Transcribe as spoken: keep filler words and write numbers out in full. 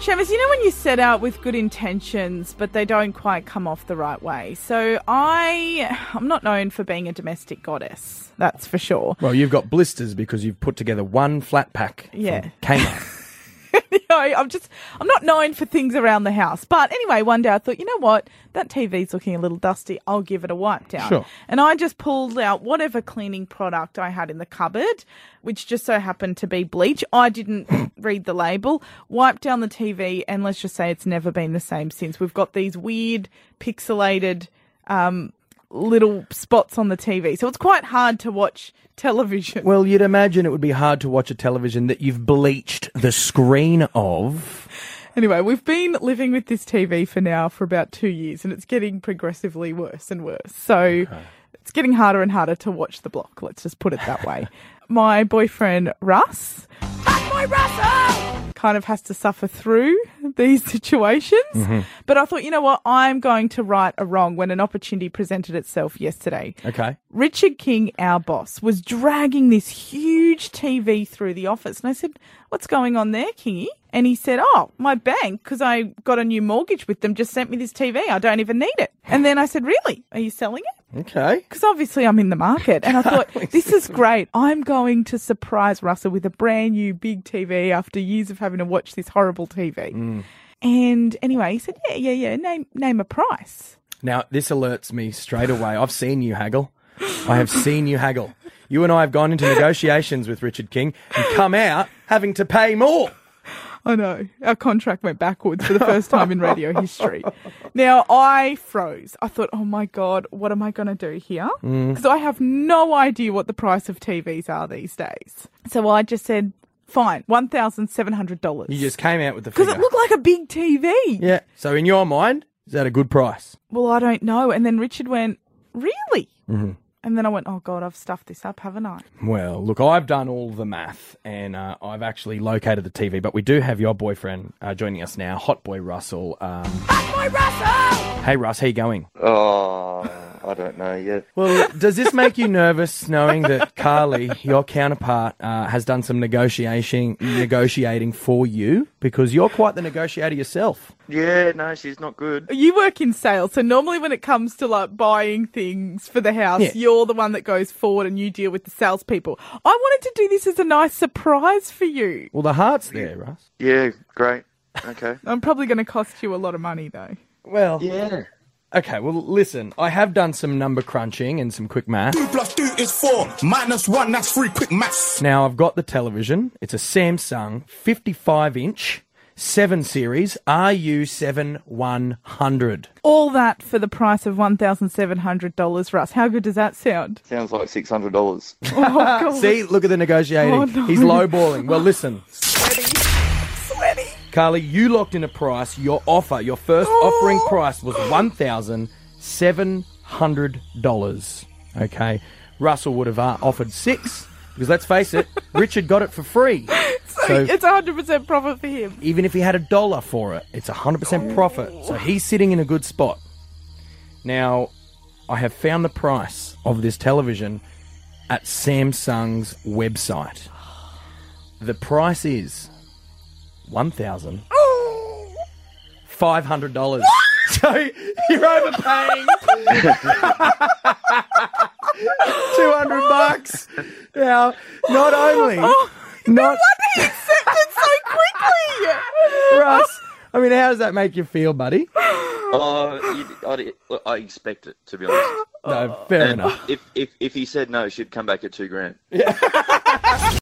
Travis, you know when you set out with good intentions, but they don't quite come off the right way? So I, I'm not known for being a domestic goddess, that's for sure. Well, you've got blisters because you've put together one flat pack Yeah. from Kmart. You know, I'm just, I'm not known for things around the house. But anyway, one day I thought, you know what? That T V's looking a little dusty. I'll give it a wipe down. Sure. And I just pulled out whatever cleaning product I had in the cupboard, which just so happened to be bleach. I didn't read the label, wiped down the T V, and let's just say it's never been the same since. We've got these weird pixelated um, little spots on the T V. So it's quite hard to watch television. Well, you'd imagine it would be hard to watch a television that you've bleached the screen of. Anyway, we've been living with this T V for now for about two years and it's getting progressively worse and worse. So okay. It's getting harder and harder to watch the block. Let's just put it that way. My boyfriend, Russ, that's my Russell, kind of has to suffer through these situations. Mm-hmm. But I thought, you know what? I'm going to right a wrong when an opportunity presented itself yesterday. Okay. Richard King, our boss, was dragging this huge T V through the office. And I said, what's going on there, Kingy? And he said, oh, my bank, because I got a new mortgage with them, just sent me this T V. I don't even need it. And then I said, really? Are you selling it? Okay. Because obviously I'm in the market. And I thought, this is great. I'm going to surprise Russell with a brand new big T V after years of having to watch this horrible T V. Mm. And anyway, he said, yeah, yeah, yeah, name, name a price. Now, this alerts me straight away. I've seen you haggle. I have seen you haggle. You and I have gone into negotiations with Richard King and come out having to pay more. I know. Our contract went backwards for the first time in radio history. Now, I froze. I thought, oh, my God, what am I going to do here? Because mm. I have no idea what the price of T Vs are these days. So I just said, fine, one thousand seven hundred dollars. You just came out with the figure. Because it looked like a big T V. Yeah. So in your mind, is that a good price? Well, I don't know. And then Richard went, really? Mm-hmm. And then I went, oh, God, I've stuffed this up, haven't I? Well, look, I've done all the math and uh, I've actually located the T V, but we do have your boyfriend uh, joining us now, Hot Boy Russell. Um... Hot Boy Russell! Hey, Russ, how you going? Oh, I don't know yet. Well, does this make you nervous knowing that Carly, your counterpart, uh, has done some negotiating, negotiating for you? Because you're quite the negotiator yourself. Yeah, no, she's not good. You work in sales, so normally when it comes to like buying things for the house, yeah. You're the one that goes forward and you deal with the salespeople. I wanted to do this as a nice surprise for you. Well, the heart's there, Russ. Yeah, great. Okay. I'm probably going to cost you a lot of money, though. Well, yeah. Okay, well, listen, I have done some number crunching and some quick math. Two plus two is four, minus one, that's three, quick maths. Now, I've got the television. It's a Samsung fifty-five inch, seven series, R U seven one hundred. All that for the price of one thousand seven hundred dollars, Russ. How good does that sound? Sounds like six hundred dollars. Oh, God. See, look at the negotiating. Oh, no. He's lowballing. Well, listen. Sweaty. Sweaty. Carly, you locked in a price. Your offer, your first oh. offering price was one thousand seven hundred dollars. Okay. Russell would have uh, offered six, because let's face it, Richard got it for free. So, so it's one hundred percent profit for him. Even if he had a dollar for it, it's one hundred percent profit. So he's sitting in a good spot. Now, I have found the price of this television at Samsung's website. The price is one thousand five hundred dollars. So you're overpaying two hundred bucks. Now, not only... Oh, not no wonder he accepted so quickly. Russ, I mean, how does that make you feel, buddy? Oh, uh, I, I expect it, to be honest. No, fair and enough. If, if, if he said no, she'd come back at two grand. Yeah.